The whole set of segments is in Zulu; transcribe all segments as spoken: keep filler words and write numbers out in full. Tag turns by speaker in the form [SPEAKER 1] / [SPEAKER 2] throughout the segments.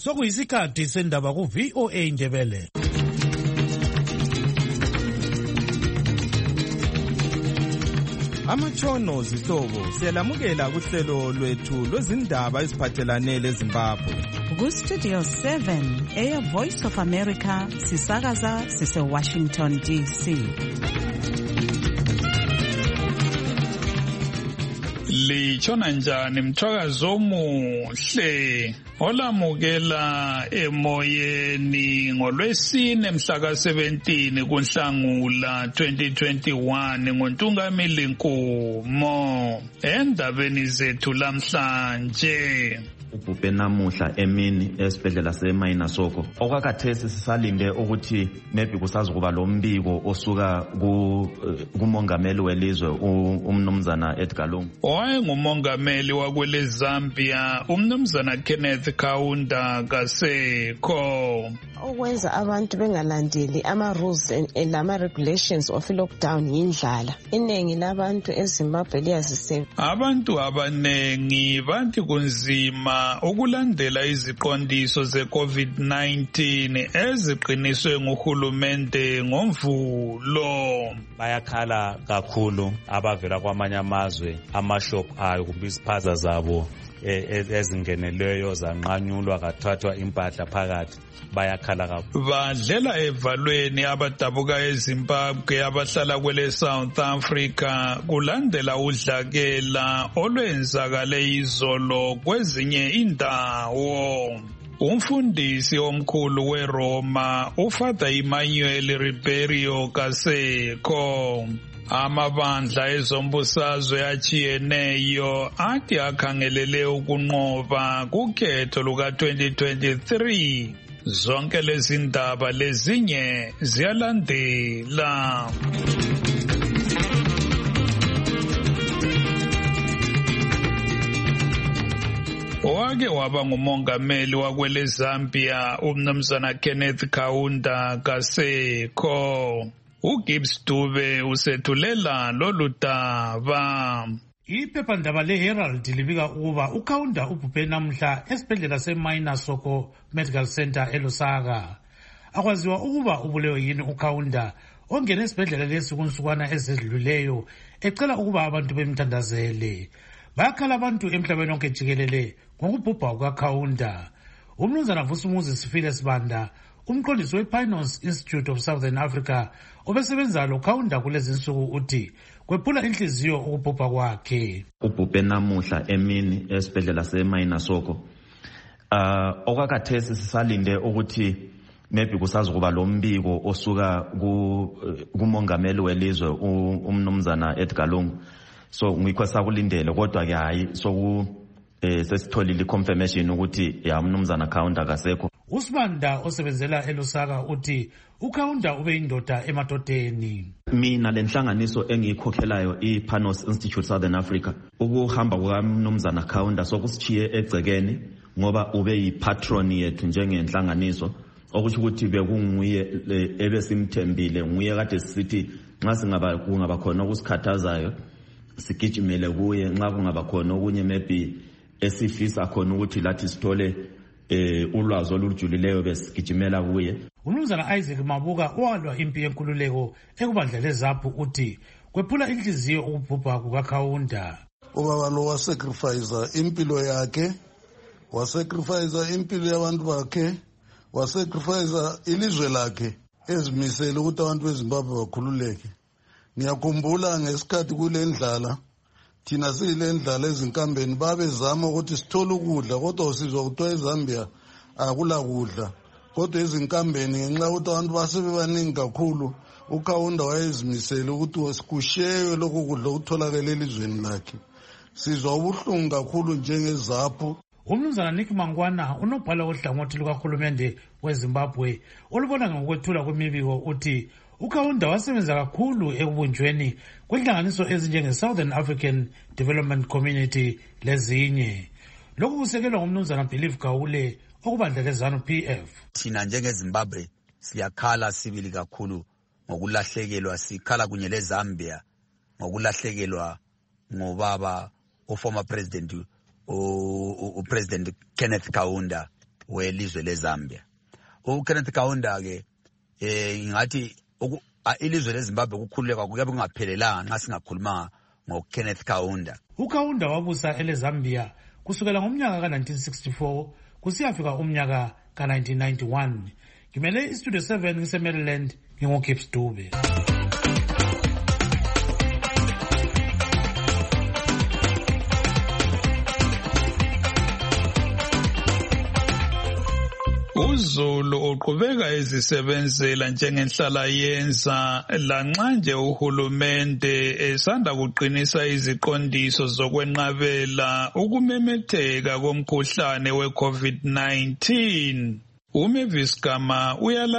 [SPEAKER 1] Sokuyisikhathi sendaba ku V O A Ndebele.
[SPEAKER 2] Amatshono zihlobo siyalamukela kuhlelo lwethu lwezindaba eziphathelane leZimbabwe.
[SPEAKER 3] Ku Studio seven eya Voice of America sisakaza sise Washington D C.
[SPEAKER 4] Litshona njani mthwakazi omuhle olamukela emoyeni ngolwesine mhla ka seventeen kuNhlangula twenty twenty-one ngoNtungamili Nkumo endabeni zethu lamhlanje.
[SPEAKER 5] Ubhubhe namuhla emini esibhedlela seMaina Soko okwakhathesi sisalinde ukuthi maybe kusazokuba lo mbiko osuka ku kumongameli welizwe umnumzana Edgar Lungu.
[SPEAKER 4] Wayengumongameli wakwele Zambia umnumzana Kenneth Kaunda kasekho.
[SPEAKER 6] Okwenza abantu bengalandeli ama rules and ama regulations of lockdown yindlala. Iningi labantu eZimbabwe liyaziseba.
[SPEAKER 4] Abantu abanengi bathi kunzima ukulandela iziqondiso ze COVID nineteen eziqiniswe nguhulumende ngomvulo.
[SPEAKER 7] Bayakhala kakhulu abavela kwamanye amazwe amashop ayo kumbe iziphaza zabo ezingeneleyo zanqanyulwa kathathwa impahla phakathi bayakhala kakhulu.
[SPEAKER 4] Badlela evalweni abadabuka eZimbabwe abahlala kwele South Africa kulandela udlakela olwenzakale izolo kwezinye indawo. Umfundisi omkhulu weRoma uFather Emmanuel Ribeiro kasekho. Amabandla ezombusazwe achiyeneyo athi akhangelele ukunqoba kukhetho luka twenty twenty-three. Zonke lezi ndaba lezinye ziyalandela. Owake waba ngumongameli wakwele Zambia umnumzana Kenneth Kaunda kasekho. uGibbs Dube usethulela lolu daba.
[SPEAKER 1] Iphephandaba leHerald libika ukuba uKaunda ubhubhe namhla esibhedlela seMaina Soko Medical Center eLusaka. Akwaziwa ukuba ubulewe yini uKaunda ongene esibhedlela lesi kunsukwana ezedluleyo ecela ukuba abantu bemthandazele. Bayakhala abantu emhlabeni wonke jikelele ngokubhubha kukaKaunda. Umnumzana Vusumuzi Sifile Sibanda umqondisi wePinos Institute of Southern Africa obesebenza lo Kaunda kulezi insuku uthi kwephula inhliziyo ukubhubha kwakhe.
[SPEAKER 5] Ubhubhe namuhla emini esibhedlela seMaina Soko. Uh okwakhathesi sisalinde ukuthi maybe kusazokuba lo mbiko osuka ku kumongameli welizwe umnumzana Edgar Lungu. So ngikho sakulindele kodwa ke hayi soku sesitholile confirmation ukuthi ya umnumzana Kaunda kasekho.
[SPEAKER 1] Usibanda osebenzela eLusaka uthi uKaunda ube indoda emadodeni.
[SPEAKER 5] Mina lenhlanganiso engiyikhokhelayo iPanos Institute Southern Africa ukuhamba kukaMnumzana Kaunda sokusichiye egcekeni ngoba ube yipatron yethu njengenhlanganiso okusho ukuthi bekunguye ebesimthembile nguye kade sithi nxa singaba kungaba khona ukusikhathazayo sigijimele kuye nxa kungaba khona okunye maybe esifisa khona ukuthi lathi sithole eh ulwazi olujulileyo besigijimela kuye.
[SPEAKER 1] Umnumzana Isaac Mabuka owalwa impi yenkululeko ekubandla leZAPU uthi kwephula inhliziyo ukubhubha kukaKaunda.
[SPEAKER 8] Ubaba lo wasacrifice impilo yakhe, wasacrifice impilo yabantu bakhe, wasacrifice ilizwe lakhe ezimisela ukuthi abantu beZimbabwe bakhululeke. Ngiyakhumbula ngesikhathi kule ndlala thina sile ndlala ezinkambeni babezama ukuthi sithole ukudla kodwa usizwa kuthiwa eZambia akula kudla kodwa ezinkambeni ngenxa ukuthi abantu basebebaningi kakhulu uKaunda wayezimisela ukuthi kushewe lokho kudla okutholakala elizweni lakhe. Sizwa ubuhlungu kakhulu njengeZAPU.
[SPEAKER 1] Umnumzana Nick Mangwana unobhala ohlangothi lukahulumende weZimbabwe olubona ngokwethula kwemibiko uthi uKaunda wasebenza kakhulu ekubunjweni kwenhlanganiso ezinjenge Southern African Development Community lezinye. Lokhu kusekelwa ngumnumzana Believe Gaule okubandla leZANU P F.
[SPEAKER 9] Thina njengeZimbabwe siyakhala sibili kakhulu ngokulahlekelwa, sikhala kunye leZambia ngokulahlekelwa ngobaba uformer president upresident Kenneth Kaunda welizwe leZambia. uKenneth Kaunda ke eh ngathi ilizwe leZimbabwe ukukhululeka kuyabe kungaphelelanga nxa singakhuluma ngoKenneth Kaunda.
[SPEAKER 1] uKaunda wabusa eleZambia kusukela ngomnyaka ka nineteen sixty-four kusiyafika umnyaka ka nineteen ninety-one. Ngimele istudio seven ngise-Maryland, ngingu-Gibbs Dube.
[SPEAKER 4] uZulu uqhubeka ezisebenzela njengenhlala yenza lanxa nje uhulumende esanda kuqinisa iziqondiso zokwenqabela ukumemetheka komkhuhlane we-COVID nineteen. uMavis Gama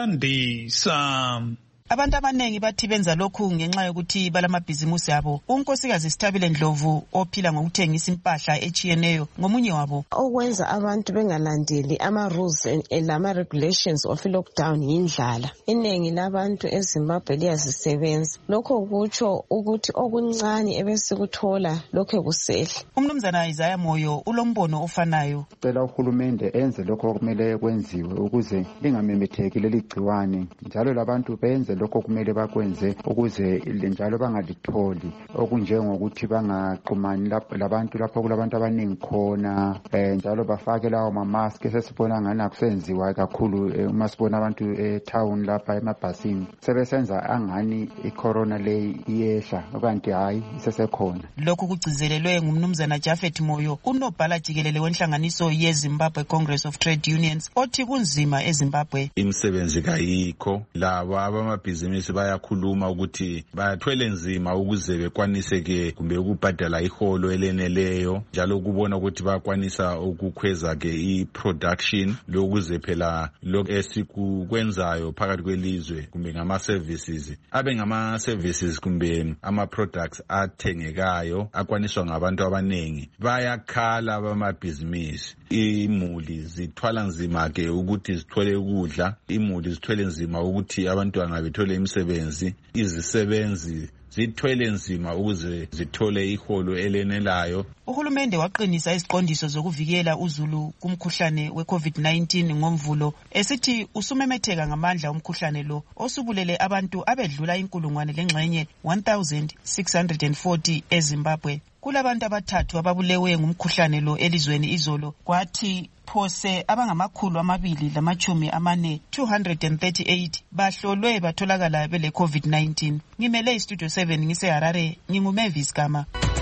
[SPEAKER 4] uyalandisa.
[SPEAKER 10] Abantu abanengi bathi benza lokhu ngenxa yokuthi balamabhizimusi abo. uNkosikazi Sithabile Ndlovu ophila ngokuthengisa impahla echiyeneyo ngomunye wabo.
[SPEAKER 6] Okwenza abantu bengalandeli ama-rules lama-regulations of lockdown yindlala. Iningi labantu eZimbabwe liyazisebenza. Lokho kutsho ukuthi okuncane ebesikuthola lokho kusehla.
[SPEAKER 10] Umnumzana Isaiah Moyo ulombono ofanayo.
[SPEAKER 11] Cela uhulumende enze lokho okumele kwenziwe ukuze lingamemetheki leli gciwane, njalo labantu benze lokho kumele bakwenze ukuze njalo bangalitholi, okunjengokuthi bangaxhumani labantu lapho kulabantu abaningi khona, njalo bafake lawo mamask esesibona ngani akusenziwa kakhulu uma sibona abantu etown lapha emabhasini sebesenza angani icorona le iyehla kanti hayi isesekhona.
[SPEAKER 10] Lokhu kugcizelelwe ngumnumzana Japhet Moyo, unobhala jikelele wenhlanganiso yeZimbabwe Congress of Trade Unions, othi kunzima eZimbabwe.
[SPEAKER 12] Imisebenzi kayikho, laba abamabhizinisi bayakhuluma ukuthi bayathwele nzima ukuze bekwanise ke kumbe ukubhadala iholo eleneleyo, njalo kubona ukuthi bakwanisa ukukhweza ke i-production lokuze phela lokho esikwenzayo phakathi kwelizwe kumbe ngama-services abe ngama-services kumbe ama-products athengekayo akwaniswa ngabantu abaningi. Bayakhala abamabhizinisi, imuli zithwala nzima ke ukuthi zithole ukudla, imuli zithwele nzima ukuthi abantwana bethole imisebenzi, izisebenzi zithwele nzima ukuze zithole iholo elenelayo.
[SPEAKER 10] Uhulumende waqinisa iziqondiso zokuvikela uZulu kumkhuhlane we-COVID nineteen ngomvulo, esithi usumemetheka ngamandla umkhuhlane lo osubulele abantu abedlula inkulungwane lengxenye one thousand six hundred forty eZimbabwe. Kulabantu abathathu ababulewe ngumkhuhlane lo elizweni izolo, kwathi phose abangamakhulu amabili lamachumi amane two hundred thirty-eight bahlolwe batholakala bele COVID nineteen. Ngimele istudio seven ngise Harare, nginguMavis Gama.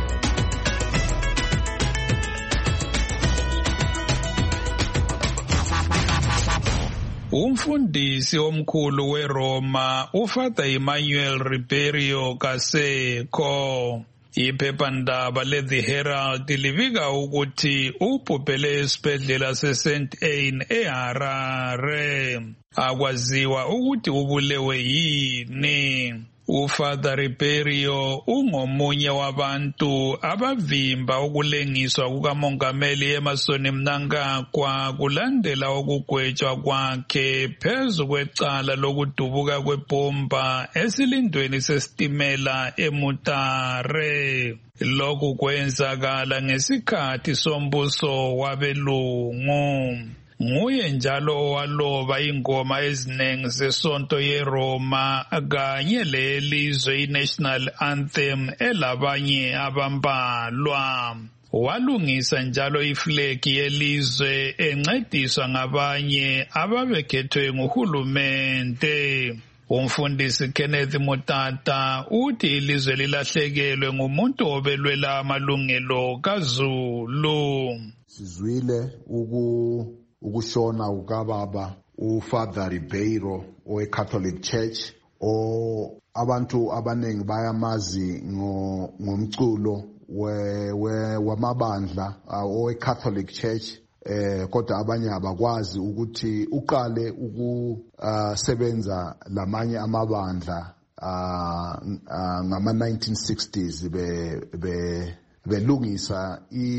[SPEAKER 4] Umfundisi omkhulu weRoma uFather Emmanuel Ribeiro Kaseko, iphephandaba le-The Herald libika ukuthi ubhubhele esibhedlela se-Saint Anne eHarare. Akwaziwa ukuthi ubulewe yini. uFather Ribeiro ungomunye wabantu abavimba ukulengiswa kukamongameli Emmerson Mnangagwa kulandela ukugwetshwa kwakhe phezu kwecala lokudubuka kwebomba esilindweni sesitimela eMutare. Lokhu kwenzakala ngesikhathi sombuso wabelungu. Nguye njalo owaloba ingoma ezinengi zesonto yeRoma kanye lelizwe i-National Anthem elabanye abambalwa. Walungisa njalo iflegi yelizwe encediswa ngabanye ababekhethwe nguhulumende. Umfundisi Kenneth Mutata uthi ilizwe lilahlekelwe ngumuntu obelwela amalungelo kaZulu.
[SPEAKER 13] Sizwile uku ukushona ukababa uFather Ribeiro owe-Catholic Church, o abantu abanengi bayamazi ngomculo wamabandla owe-Catholic Church, eh kodwa abanye abakwazi ukuthi uqale ukusebenza lamanye amabandla ngama nineteen sixties be be belungisa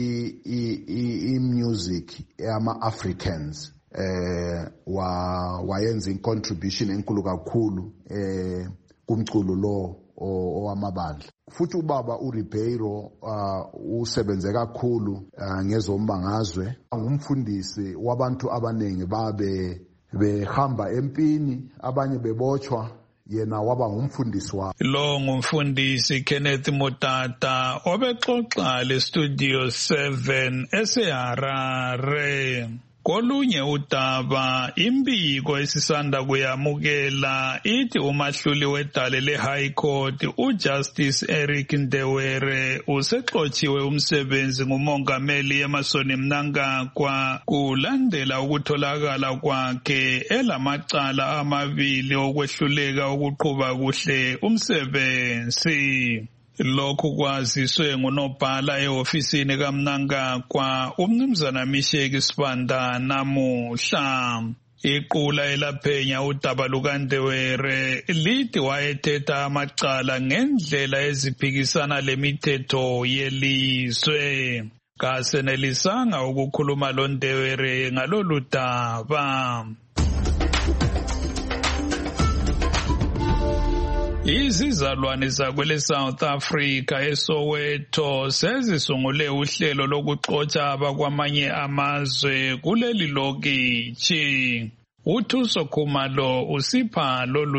[SPEAKER 13] i-music yama-Africans, eh wayenza incontribution enkulu kakhulu eh kumculo lo owamabandla. futhi ubaba uRibeiro uh, usebenze kakhulu uh, ngezombangazwe, ngumfundisi wabantu abanengi babe behamba empini, abanye bebochwa, yena waba ngumfundisi wabo.
[SPEAKER 4] Lo ngumfundisi Kenneth Mutata obexoxa le Studio seven eseHarare. Kolunye udaba imbiko esisanda kuyamukela ithi umahluli wedale le-High Court uJustice Eric Ndewere usexotshiwe umsebenzi ngumongameli Emmerson Mnangagwa kulandela ukutholakala kwakhe elamacala amabili okwehluleka ukuqhuba kuhle umsebenzi. Lokhu kwaziswe ngunobhala ehofisini kaMnangagwa uMnumzana Misheki Sibanda namuhla. Iqula elaphenya udaba lukaNdewere lithi wayethetha amacala ngendlela eziphikisana lemithetho yelizwe. Kasenelisanga ukukhuluma lo Ndewere ngalolu daba. Izizalwane zakwele South Africa eSoweto sezisungule uhlelo lokuxotsha abakwamanye amazwe kuleli lokitshi. uThuso Khumalo usipha lolu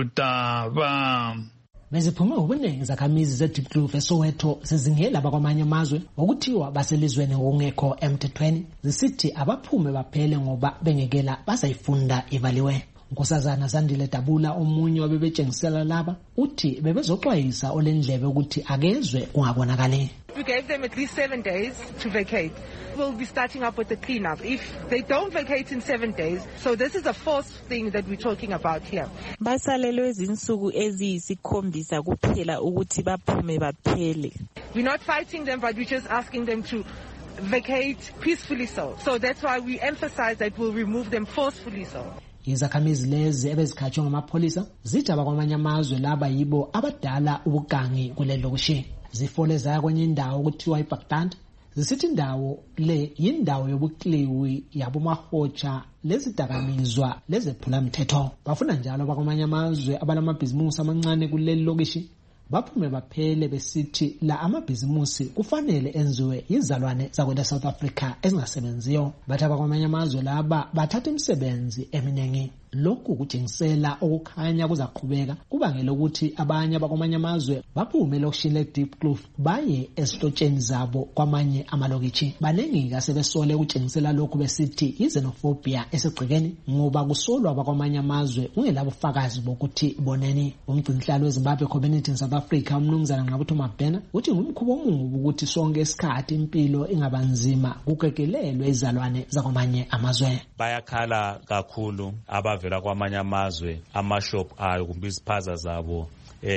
[SPEAKER 4] daba.
[SPEAKER 14] Beziphume ubuningi zakhamizi ze-Deep Kloof eSoweto sezingela abakwamanye amazwe okuthiwa baselizweni ngokungekho emthethweni zisithi abaphume baphele ngoba bengekela bazayifunda ivaliwe. Nkosazana Zandile Dabula omunye wabebetshengisela laba uthi bebezoxwayisa olendlebe ukuthi akezwe kungabonakali.
[SPEAKER 15] We gave them at least seven days to vacate. We'll be starting up with the cleanup. If they don't vacate in seven days, so this is the fourth thing that we're talking about here.
[SPEAKER 16] Basalelwe izinsuku eziyisikhombisa kuphela ukuthi baphume baphele.
[SPEAKER 15] We're not fighting them, but we're just asking them to vacate peacefully so. So that's why we emphasize that we'll remove them forcefully so.
[SPEAKER 14] Izakhamizi lezi ebezikhatshwe ngamapholisa zithi abakwamanye amazwe laba yibo abadala ubugangi kulelo kushe. Zifole zaya kwenye indawo kuthiwa iBaghdad zisithi indawo le yindawo yobukliwi yabomahotsha lezidakamizwa lezephula mthetho. Bafuna njalo abakwamanye amazwe abalamabhizimusi amancane kuleli lokishi baphume baphele besithi la amabhizimusi kufanele enziwe izalwane zakwele South Africa ezingasebenziyo. Bathi abakwamanye amazwe laba bathatha imisebenzi eminingi. Lokhu kutshengisela okukhanya kuzaqhubeka kubangela ukuthi abanye abakwamanye amazwe baphume lokishini le-Deep Kloof baye esitotsheni zabo kwamanye amalokitshi. Baningi kasebesole ukutshengisela lokhu besithi i-xenophobia esegcekeni ngoba kusolwa abakwamanye amazwe kungelabufakazi bokuthi boneni. Umgcinisihlalo weZimbabwe Community in South Africa uMnumzana Nqabutho Mabhena uthi ngumkhubo omubi ukuthi sonke isikhathi impilo ingabanzima kukekelelwe izalwane zakwamanye amazwe.
[SPEAKER 7] Bayakhala kakhulu abavela kwamanye amazwe amashop ayo kumbe iziphaza zabo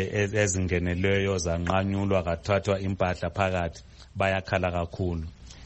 [SPEAKER 7] ezingeneleyo zanqanyulwa kathathwa impahla phakathi bayakhala kakhulu.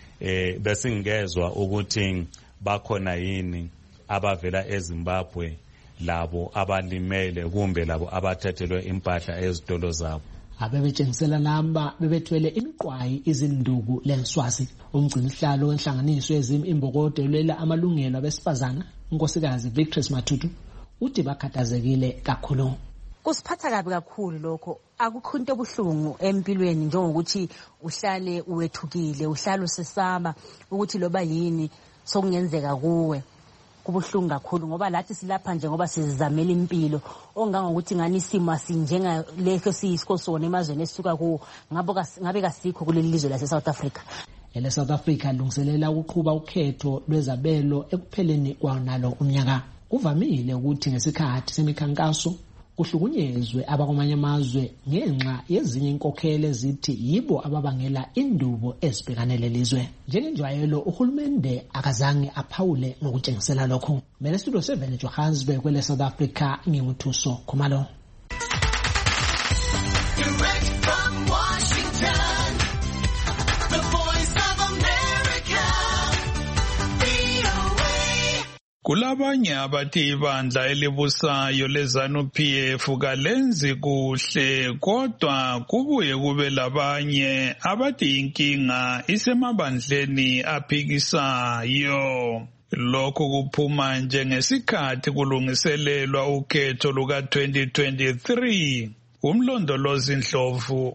[SPEAKER 7] Eh besingezwe ukuthi bakhona yini abavela eZimbabwe labo abalimele kumbe labo abathethelwe impahla ezitolo zabo.
[SPEAKER 14] Abebetshengisela lamba bebethwele imiqwayi izinduku lenswazi. Umgcinisihlalo wenhlanganiso ezimi imbokodo lela amalungelo abesifazana unkosikazi Victress Matutu uthi bakhathazekile kakhulu.
[SPEAKER 17] Kusiphatha kabi kakhulu lokho. Akukho into obuhlungu empilweni njengokuthi uhlale uwethukile, uhlale usesaba ukuthi loba yini sokungenzeka kuwe. Kubuhlungu kakhulu ngoba lathi silapha nje ngoba sizamela impilo ongangokuthi ngani isimo asinjenga lekho siyisikosona emazweni esisuka kuwo ngabe kasikho kuleli lizwe lase South Africa. Ele South Africa lungiselela ukuqhuba ukhetho lwezabelo ekupheleni kwanalo umnyaka. Kuvamile ukuthi ngesikhathi semikhankaso kuhlukunyezwe abakwamanye amazwe ngenxa yezinye inkokhelo ezithi yibo ababangela indubo ezibhekane lelizwe. Njengenjwayelo uhulumende akazange aphawule ngokutshengisela lokho. Mele Studio seven eJohannesburg kwele South Africa nginguThuso Khumalo.
[SPEAKER 18] Direct from Washington, the voice of America, V O A.
[SPEAKER 4] Kulabanye abathi ibandla elibusayo leZANU P F kalenzi kuhle kodwa kubuye kube labanye abathi inkinga isemabandleni aphikisayo. Lokho kuphuma njengesikhathi kulungiselelwa ukhetho luka twenty twenty-three. Umlondolozi Ndlovu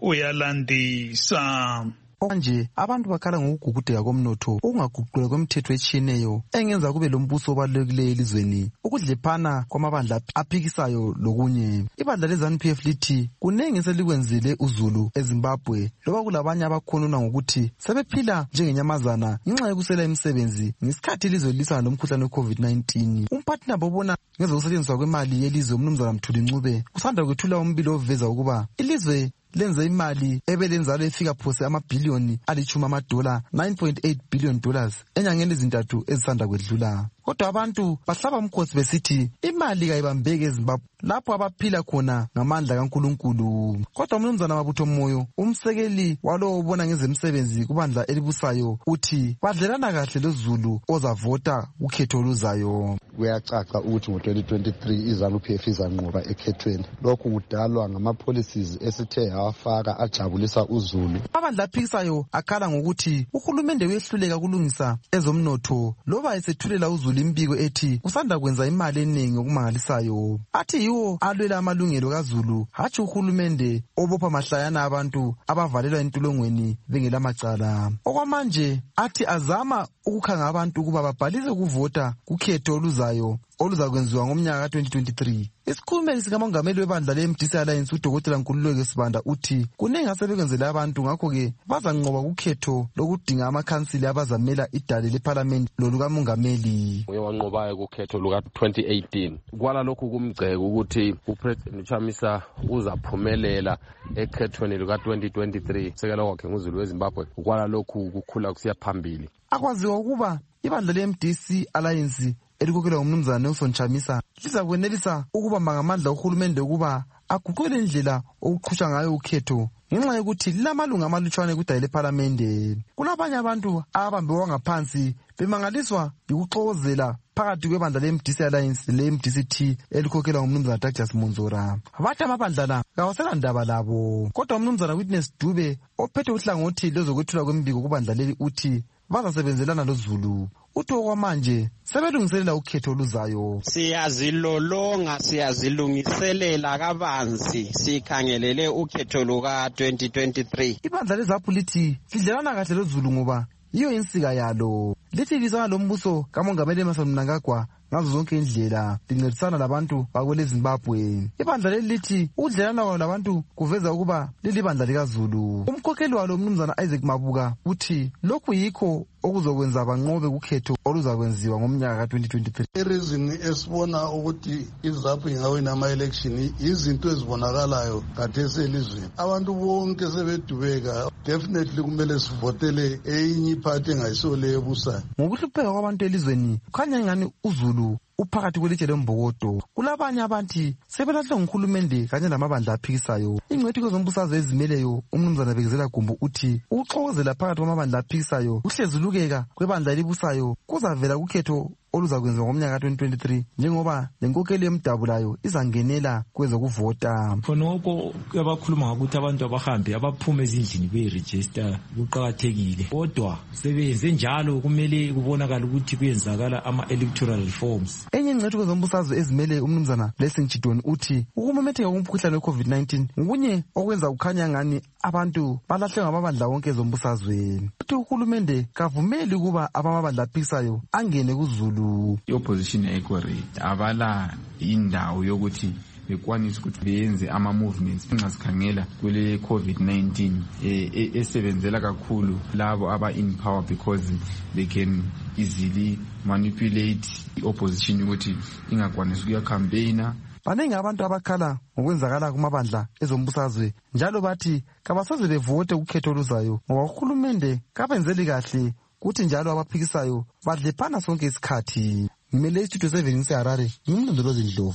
[SPEAKER 4] uyalandisa.
[SPEAKER 19] Manje abantu bakhala ngokugugudeka komnotho okungaguqulwa kwemithetho etshiyeneyo engenza kube lombuso obalulekileyo elizweni, ukudlephana kwamabandla aphikisayo lokunye. Ibandla le-ZANU-P F lithi kunengi selikwenzile uZulu eZimbabwe, loba kulabanye abakhonona ngokuthi sebephila njengenyamazana ngenxa yokusela imisebenzi ngesikhathi ilizwe lilisana lomkhuhlane we-COVID nineteen. Umphathi nabo obona ngezokusetshenziswa kwemali yelizwe uMnumzana Mthuli Ncube usanda kwethula umbiko oveza ukuba ilizwe lenze imali ebelenzalo efika phose amabhiliyoni alitshumi amadola nine point eight billion dollars enyangeni ezintathu ezisanda kwedlula. Kodwa abantu bahlaba umkhosi besithi imali kayibambeke eZimbabwe lapho abaphila khona ngamandla kaNkulunkulu. Kodwa uMnumzana Mabutho Moyo, umsekeli walowo obona ngezemisebenzi kubandla elibusayo, uthi badlelana kahle loZulu ozavota ukhetho oluzayo.
[SPEAKER 20] Kuyacaca ukuthi ngo-twenty twenty-three iZANU-P F izanqoba ekhethweni. Lokhu kudalwa ngama-policies esithe yawafaka ajabulisa uZulu.
[SPEAKER 19] Abandla aphikisayo akhala ngokuthi uhulumende uyehluleka ukulungisa ezomnotho loba esethulela uZulu imbiko ethi usanda kwenza imali eningi okumangalisayo. Athi yiwo alwela amalungelo kaZulu, hatshi uhulumende obopha mahlayana abantu abavalelwa entolongweni bengelamacala. Okwamanje athi azama ukukhanga abantu ukuba babhalise ukuvota kukhetho oluzayo oluzakwenziwa ngomnyaka ka twenty twenty-three. Isikhulumeli sikamongameli webandla le-M D C Alliance uDokotela Nkululeko Sibanda uthi kunengi asebekwenzele abantu, ngakho-ke bazanqoba kukhetho lokudinga amakhansili abazamela idale lephalamende lolukamongameli.
[SPEAKER 21] Uye wanqobayo kukhetho luka twenty eighteen. Kwala lokhu kumgceko ukuthi uPresident Chamisa uzaphumelela ekhethweni luka twenty twenty-three. Sekela kwakhe nguZulu weZimbabwe. Kwala lokhu kukhula kusiya phambili.
[SPEAKER 19] Akwaziwa ukuba ibandla le-M D C Alliance elikhokelwa ngumnumzana Nelson Chamisa liza kwenelisa ukubamba ngamandla uhulumende ukuba aguqule indlela okuqhutshwa ngayo ukhetho ngenxa yokuthi lilamalunga amalutshwane kudale lephalamende. Kulabanye abantu abambiwa ngaphansi bemangaliswa yikuxokozela phakathi kwebandla le-M D C Alliance le-M D C T elikhokhelwa ngumnumzana Douglas Monzora. Bathi amabandla la kawaselandaba labo, kodwa umnumzana Witness Dube ophethe uhlangothi lezokwethulwa kwembiko kubandla leli uthi bazasebenzelana loZulu. Uthi okwamanje sebelungiselela ukhetho oluzayo.
[SPEAKER 22] Siyazilolonga, siyazilungiselela kabanzi, sikhangelele ukhetho luka twenty twenty-three.
[SPEAKER 19] Ibandla leZANU lithi lidlelana kahle loZulu ngoba yiyo insika yalo. Lithi lisana lombuso kamongameli Emmerson Mnangagwa ngazo zonke indlela lincedisana labantu bakwele Zimbabwe. Ibandla leli lithi ukudlelana kwalo labantu kuveza ukuba lilibandla likaZulu. Umkhokheli walo uMnumzana Isaac Mabuka uthi lokhu yikho okuzokwenza banqobe kukhetho oluzakwenziwa ngomnyaka ka twenty twenty-three.
[SPEAKER 8] Ireason esibona ukuthi iZANU ingawina ama-election izinto ezibonakalayo khathesi elizweni. Abantu bonke sebedubeka, definitely kumele sivotele eyinye iphathi engayisiyo le ebusayo.
[SPEAKER 19] Ngokuhlupheka kwabantu elizweni kukhanya ngani uZulu uphakathi kwelitshe lombokodo. Kulabanye abantu sebelahle nguhulumende kanye lamabandla aphikisayo. Ingcwethi kwezombusazwe ezimeleyo uMnumzana Bekezela Gumbo uthi ukuxokozela phakathi kwamabandla aphikisayo kuhlezulukeka kwebandla elibusayo kuzavela kukhetho oluzakwenziwa ngomnyaka ka twenty twenty-three njengoba lenkokheli yemdabulayo izangenela kwezokuvota.
[SPEAKER 23] Khonokho abakhuluma ngokuthi abantu abahambe abaphuma ezindlini beyiregister kuqakathekile, kodwa sebenze njalo kumele kubonakala ukuthi kuyenzakala ama-electoral reforms.
[SPEAKER 19] Enye ingcwethi kwezombusazwe ezimele uMnumzana Blessing Chidoni uthi ukumemetheka komkhuhlane we-COVID nineteen ngokunye okwenza kukhanya ngani abantu balahlwe ngamabandla wonke ezombusazwe. Uthi uhulumende kavumeli ukuba abamabandla aphikisayo angene kuZulu.
[SPEAKER 24] I-opposition ayikho ready, abala indawo yokuthi bekwanisa ukuthi beyenze ama-movements nxa sikhangela kule COVID nineteen esebenzela kakhulu labo aba-in power because they can easily manipulate i-opposition ukuthi ingakwanisi ukuyacampaigna.
[SPEAKER 19] Baningi abantu abakhala ngokwenzakala kumabandla ezombusazwe njalo bathi kabasaze bevote ukhetho oluzayo ngoba uhulumende kabenzeli kahle kuthi njalo abaphikisayo badlephana sonke isikhathi. Ngimele istudio seven ngiseHarare, ngimlondolozi Ndlovu.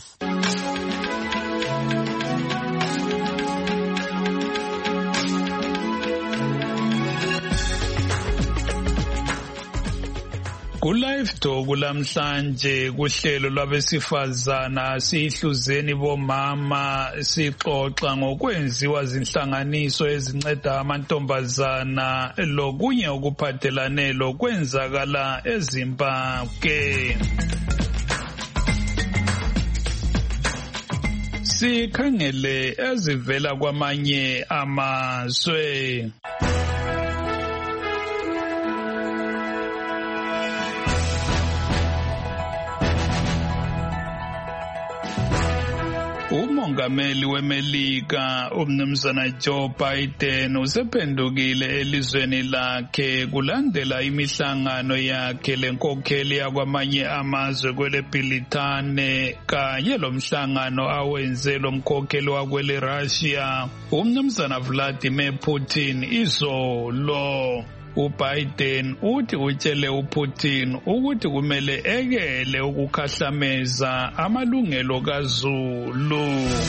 [SPEAKER 4] Ku-Live Talk lamhlanje kuhlelo lwabesifazana sihluzeni bomama sixoxa ngokwenziwa zinhlanganiso ezinceda amantombazana lokunye okuphathelane lokwenzakala eZimbabwe. sikhangele ezivela kwamanye amazwe. Umongameli weMelika umnumzana Joe Biden usephendukile elizweni lakhe kulandela imihlangano yakhe lenkokheli yakwamanye amazwe kwele Bhilithane kanye lomhlangano awenze lomkhokheli wakwele Russia umnumzana Vladimir Putin izolo. uBiden uthi utshele uPutin ukuthi kumele ekele ukukhahlameza amalungelo kaZulu.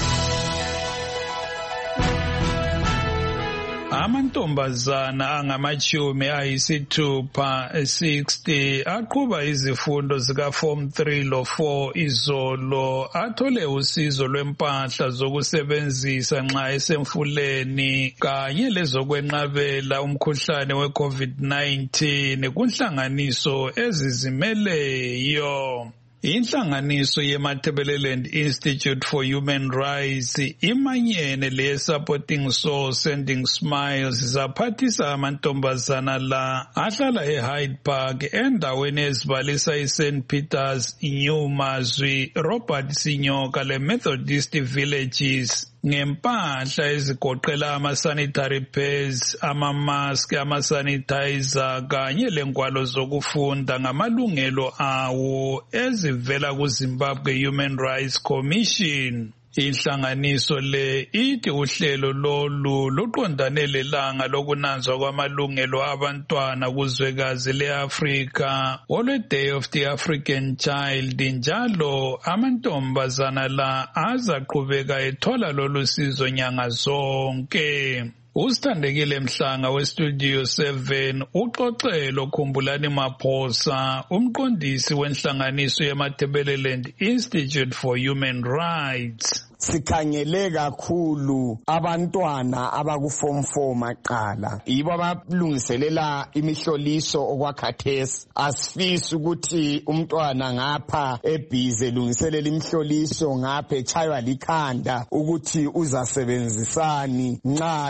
[SPEAKER 4] Amantombazana angamachumi ayisithupha sixty aqhuba izifundo zika form three lo four izolo athole usizo lwempahla zokusebenzisa nxa esemfuleni kanye lezokwenqabela umkhuhlane we COVID nineteen kunhlanganiso ezizimeleyo. Inhlanganiso yeMatabeleland Institute for Human Rights imanyene le Supporting Soul Sending Smiles zaphathisa amantombazana la ahlala eHyde Park endaweni ezibalisa iSaint Peter's, New Mazwi, Robert Sinyoka le Methodist Villages ngempahla ezigoqela ama-sanitary pads, ama-mask, ama-sanitizer kanye lengwalo zokufunda ngamalungelo awo ezivela kuZimbabwe Human Rights Commission. Inhlanganiso le ithi uhlelo lolu luqondane lelanga lokunanzwa kwamalungelo abantwana kuzwekazi le-Afrika olwe Day of the African Child njalo amantombazana la azaqhubeka ethola lolu sizo nyanga zonke. Usithandekile Mhlanga weStudio seven uxoxelo Khumbulani Maphosa umqondisi wenhlanganiso yeMatabeleland Institute for Human Rights.
[SPEAKER 2] Sikhangele kakhulu abantwana abaku form four maqala yibo abalungiselela imihloliso okwakhathesi. Asifisi ukuthi umntwana ngapha ebhize lungiselela imihloliso ngapha echaywa likhanda ukuthi uzasebenzisani nxa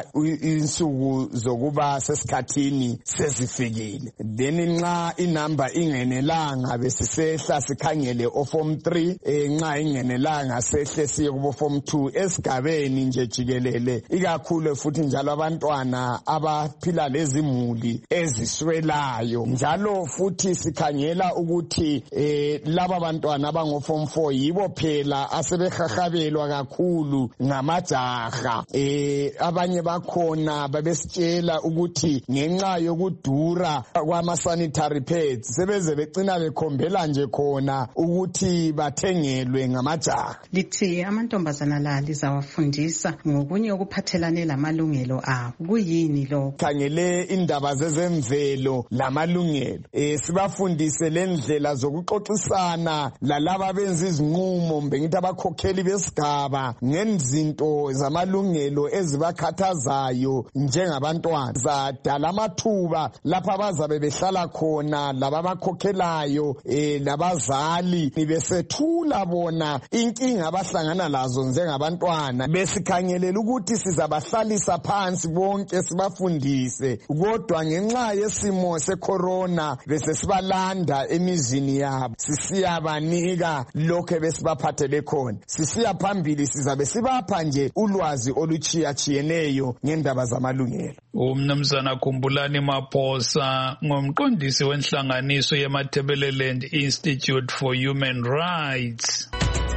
[SPEAKER 2] insuku zokuba sesikhathini sezifikile. Then nxa inamba ingenelanga besisehla sikhangele o form three nxa ingenelanga sehle siye kubo form two esigabeni nje jikelele ikakhulu futhi njalo abantwana abaphila lezimuli eziswelayo njalo futhi sikhangela ukuthi eh laba bantwana abango form four yibo phela asebehahabelwa kakhulu ngamajaha. Eh abanye bakhona babesitshela ukuthi ngenxa yokudura kwama sanitary pads sebeze becina bekhombela nje khona ukuthi bathengelwe ngamajaha.
[SPEAKER 3] Lithi amantombi Bazana la lizawafundisa ngokunye okuphathelane lamalungelo abo. Kuyini lo?
[SPEAKER 2] Khangele indaba zezemvelo lamalungelo. Eh sibafundise lendlela zokuxoxisana lalaba benza izinqumo mbengithi abakhokheli besigaba ngezinto zamalungelo ezibakhathazayo njengabantwana. Zadala amathuba lapha abazabe behlala khona laba bakhokhelayo eh labazali nibesethula bona inkinga abahlangana lazo njengabantwana besikhangelela ukuthi sizabahlalisa phansi bonke sibafundise kodwa ngenxa yesimo secorona bese sibalanda emizini yabo sisiyabanika lokho besibaphathele khona. Sisiya phambili sizabe sibapha nje ulwazi oluchiya chiyeneyo ngendaba zamalungelo.
[SPEAKER 4] Umnumzana Khumbulani Maphosa ngomqondisi wenhlanganiso yeMatabeleland Institute for Human Rights.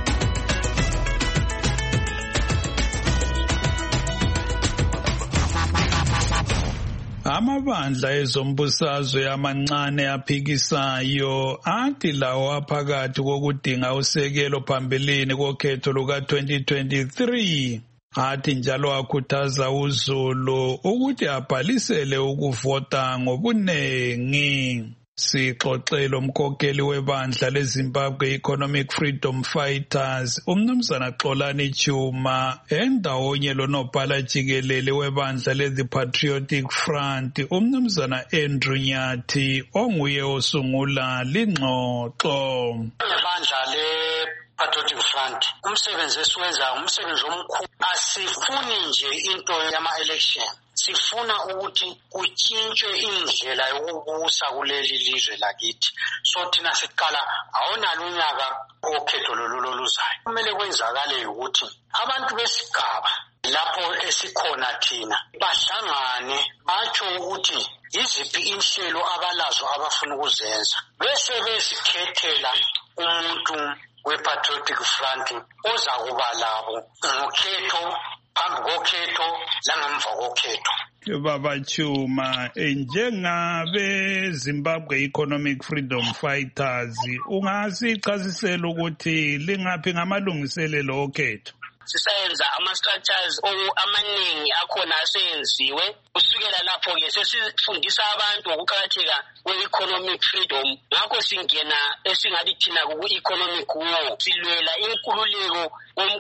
[SPEAKER 4] Amabandla ezombusazwe amancane aphikisayo athi lawo aphakathi kokudinga usekelo phambilini kokhetho luka twenty twenty-three. Athi njalo akhuthaza uZulu ukuthi abhalisele ukuvota ngobunengi. Sixoxelo umkhokheli webandla leZimbabwe Economic Freedom Fighters umnumzana Xolani Chuma endawonye lonobhala jikelele webandla leThe Patriotic Front umnumzana Andrew Nyathi onguye osungula lingxoxo.
[SPEAKER 5] Ibandla le
[SPEAKER 1] Patriotic Front umsebenzi esiwenzayo umsebenzi omkhulu. Asifuni nje into yama-election, sifuna ukuthi kutshintshwe indlela yokubusa kuleli lizwe lakithi. So thina siqala awonalo unyaka okhetho lolu luzayo. Kumele kwenzakale ukuthi abantu besigaba lapho esikhona thina bahlangane batsho ukuthi iziphi inhlelo abalazo abafuna ukuzenza, bese bezikhethela umuntu we-Patriotic Front oza kuba labo ngokhetho, phambi kokhetho langemva kokhetho.
[SPEAKER 4] Baba Chuma, njengabe Zimbabwe Economic Freedom Fighters, ungasichazisela ukuthi lingaphi ngamalungiselelo okhetho?
[SPEAKER 5] Sisayenza ama-structures amaningi akhona aseyenziwe. Kusukela lapho ke sesifundisa abantu ukuqakatheka kwe-economic freedom. Ngakho singena esingathi thina ku-economic war, silwela inkululeko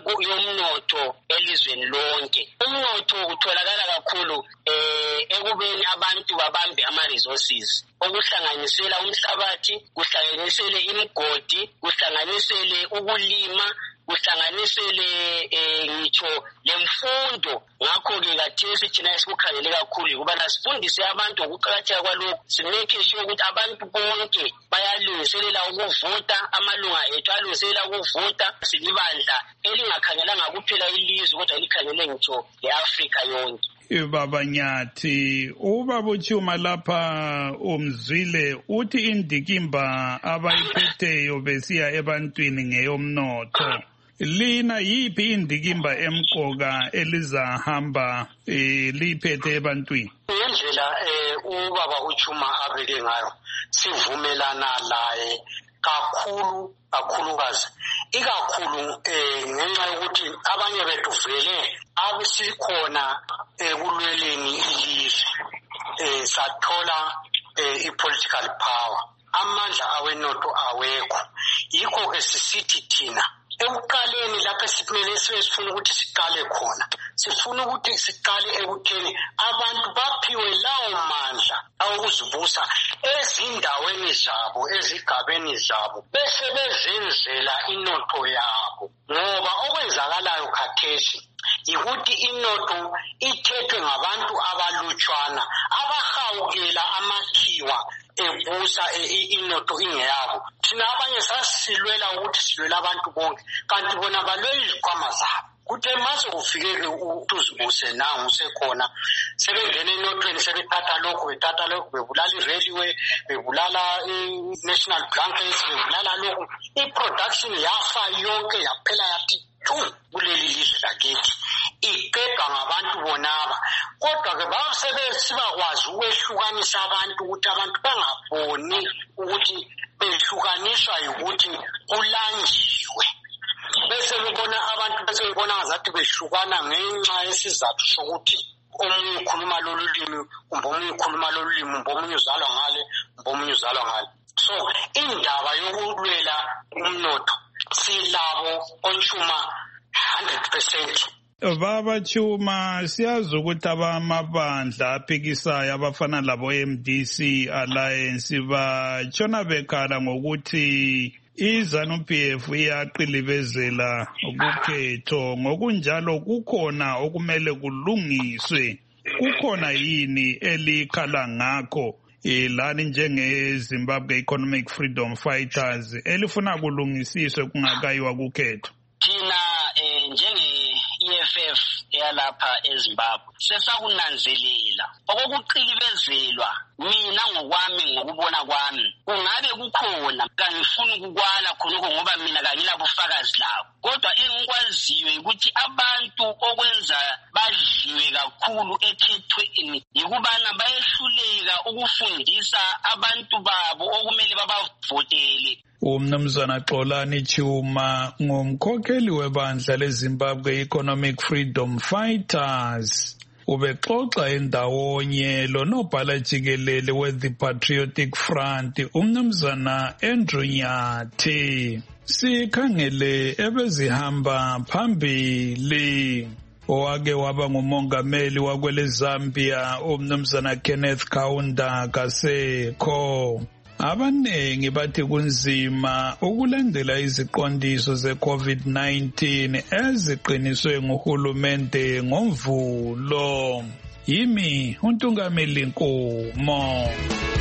[SPEAKER 5] yomnotho elizweni lonke. Umnotho utholakala kakhulu eh ekubeni abantu babambe ama-resources, okuhlanganisela umhlabathi, kuhlanganisele imigodi, kuhlanganisele ukulima, kuhlanganisele eh ngitsho lemfundo. Ngakho ke kathesi thina esikukhangele kakhulu ukuba nasifundise abantu ukuqakatheka kwalokho, simake sure ukuthi abantu bonke bayalungiselela ukuvota, amalunga ethu alungiselela ukuvota. Silibandla elingakhangelanga kuphela ilizwe kodwa likhangele ngitsho le-Afrika yonke.
[SPEAKER 4] Baba Nyathi, ubaba uChuma lapha umzwile uthi indikimba abayiphetheyo besiya ebantwini ngeyomnotho. Lina yiphi indikimba emqoka elizahamba eh, liphethe ebantwini?
[SPEAKER 1] Indlela eh, ubaba uChuma abeke ngayo sivumelana laye kakhulu kakhulukazi, ikakhulu eh, ngenxa yokuthi abanye bethu vele abesikhona ekulweleni ilizwe, eh, sathola eh, i-political power, amandla awenotho awekho. Yikho ke sisithi thina ekuqaleni lapho esimele sifuna ukuthi siqale khona, sifuna ukuthi siqale ekutheni abantu baphiwe lawo mandla awokuzibusa ezindaweni zabo, ezigabeni zabo, bese bezenzela inotho yabo. Ngoba okwenzakalayo khathesi yikuthi inotho ithethwe ngabantu abalutshwana abahawukela amakhiwa ebusa inotho ingeyabo. Thina abanye sasilwela ukuthi silwela abantu bonke, kanti bona balwela izikhwama zabo. Kuthe mase kufike utuzibuse nangu usekhona, sebengena enothweni sebethatha lokhu bethatha lokhu, bebulala i-railway, bebulala i-national blankets, bebulala lokhu. I-production yafa yonke yaphela yathi tu kuleli lizwe lakithi, iqedwa ngabantu bonaba. Kodwa ke basebesibakwazi ukwehlukanisa abantu ukuthi abantu bangaboni ukuthi behlukaniswa ukuthi kulanjiwe. Bese ubona abantu bese ubona ngazathi behlukana ngenxa yesizathu sokuthi omunye ukhuluma lolu limi, kumbe omunye ukhuluma lolu limi, kumbe omunye uzalwa ngale, kumbe omunye uzalwa ngale. So indaba yokulwela umnotho silabo oChuma one hundred percent.
[SPEAKER 4] Baba Chuma, siyazi ukuthi abamabandla aphikisayo abafana labo M D C Alliance batshona bekhala ngokuthi iZANU-P F iyaqilibezela ukukhetho, ngokunjalo kukhona okumele kulungiswe. Kukhona yini elikhala ngakho lani njenge-Zimbabwe Economic Freedom Fighters elifuna kulungisiswe kungakayiwa kukhetho?
[SPEAKER 5] Thina njenge-E F F yalapha eZimbabwe sesakunanzelela okokuqilibezelwa. Mina ngokwami ngokubona kwami kungabe kukhona, kangifuni ukukwala khonokho ngoba mina kangilabufakazi labo, kodwa engikwaziyo ukuthi abantu okwenza badliwe kakhulu ekhethweni yikubana bayehluleka ukufundisa abantu babo okumele babavotele.
[SPEAKER 4] Umnumzana Xolani Chuma ngumkhokheli webandla leZimbabwe Economic Freedom Fighters. Ubexoxa endawonye lonobhala jikelele we-The Patriotic Front umnumzana Andrew Nyathi. Sikhangele ebezihamba phambili owake waba ngumongameli wakwele Zambia umnumzana Kenneth Kaunda Kasekho. Abanengi bathi kunzima ukulandela iziqondiso ze-COVID nineteen eziqiniswe nguhulumende ngoMvulo. Yimi uNtungameli Nkomo.